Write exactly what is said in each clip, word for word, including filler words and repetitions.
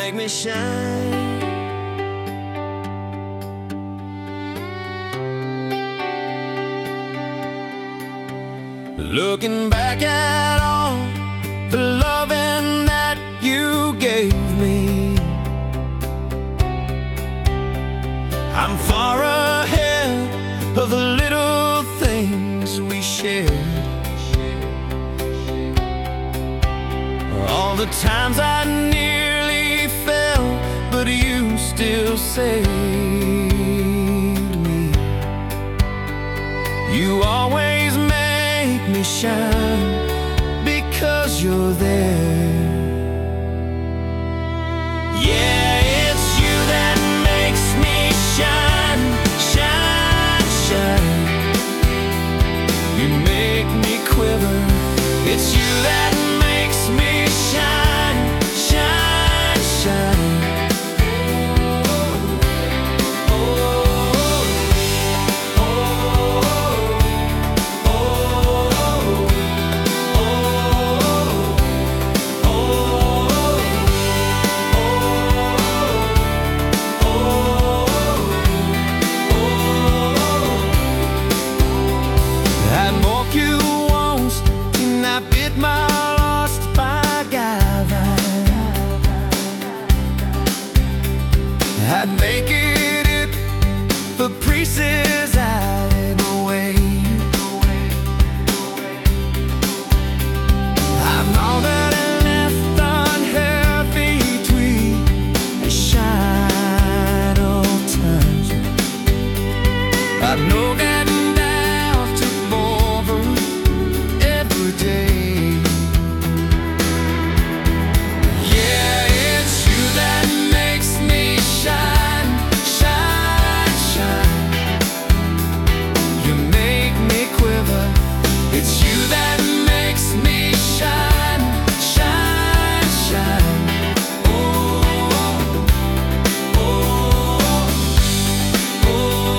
make me shine. Looking back at all the loving that you gave me, I'm far ahead of the little things we shared. All the times I nearly fell, but you still saved me. You always make me shine because you're there. Yeah, it's you that makes me shine, shine, shine. You make me quiver. It's you that makes me shine, shine, shine. Oh, oh, oh, I'd walk you once and I bit my lost by Gava. I'd make it if the pieces I'd away. I've all that I left unhealthy between the shine of times. I know getting down to over every day. Yeah, it's you that makes me shine, shine, shine. You make me quiver. It's you that makes me shine, shine, shine. Oh, oh, oh, oh,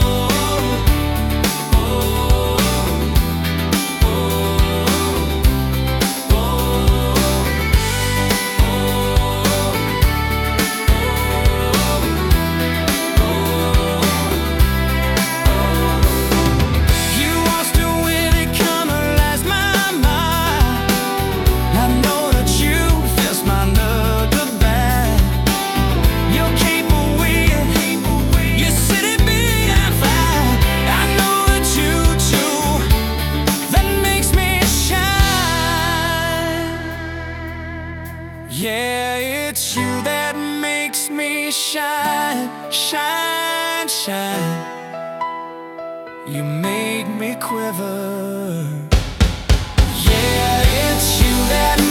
you want to really colorize my mind. I know that you fist my another bad. You're capable with, you city being fine. I know that you too, that makes me shine. Yeah, it's you that makes me shine, shine, shine. You make me quiver. Yeah, it's you that